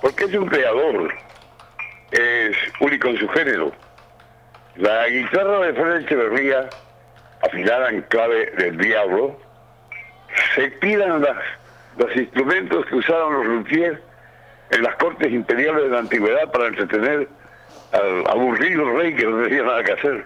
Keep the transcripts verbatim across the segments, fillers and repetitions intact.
porque es un creador, es único en su género. La guitarra de Fred Echeverría, afilada en clave del diablo, se tiran las, los instrumentos que usaban los luthiers en las cortes imperiales de la antigüedad para entretener al aburrido rey que no tenía nada que hacer.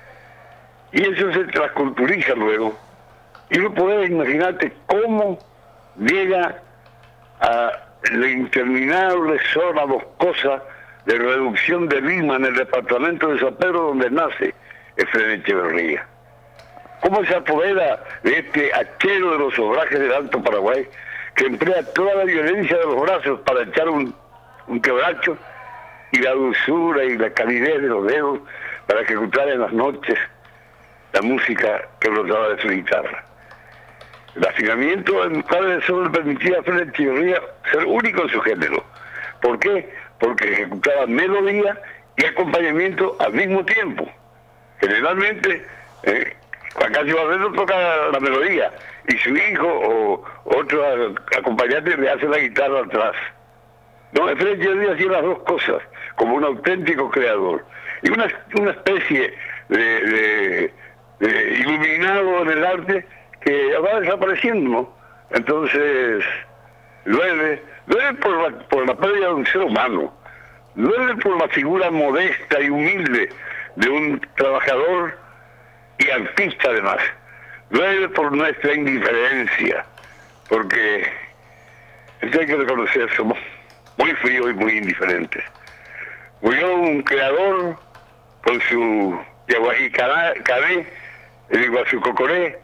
Y eso se transculturiza luego. Y no puedes imaginarte cómo llega a la interminable zona boscosa de reducción de Lima en el departamento de San Pedro, donde nace Efraín Echeverría. Cómo se apodera de este hachero de los obrajes del Alto Paraguay, que emplea toda la violencia de los brazos para echar un, un quebracho, y la dulzura y la calidez de los dedos para ejecutar en las noches la música que brotaba de su guitarra. El afinamiento en clave de sol le permitía a Fred Echeverría ser único en su género. ¿Por qué? Porque ejecutaba melodía y acompañamiento al mismo tiempo. Generalmente, eh, Juan Casio Barreto toca la melodía y su hijo o otro acompañante le hace la guitarra atrás. No, Fred Echeverría hacía las dos cosas, como un auténtico creador. Y una, una especie de, de, de iluminado en el arte que va desapareciendo, ¿no? Entonces, duele, duele por la, por la pérdida de un ser humano, duele por la figura modesta y humilde de un trabajador y artista además, duele por nuestra indiferencia, porque esto hay que reconocer, somos muy fríos y muy indiferentes. Murió un creador con su Yaguajicabé, el Iguazú Cocoré,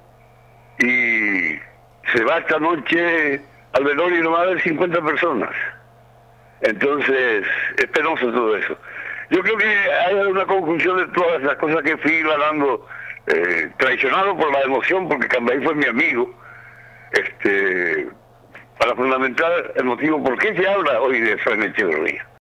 y se va esta noche al velorio y no va a haber cincuenta personas. Entonces, es penoso todo eso. Yo creo que hay una conjunción de todas las cosas que fui hablando, eh, traicionado por la emoción, porque Cambay fue mi amigo, este, para fundamentar el motivo por qué se habla hoy de Efraín Echeverría.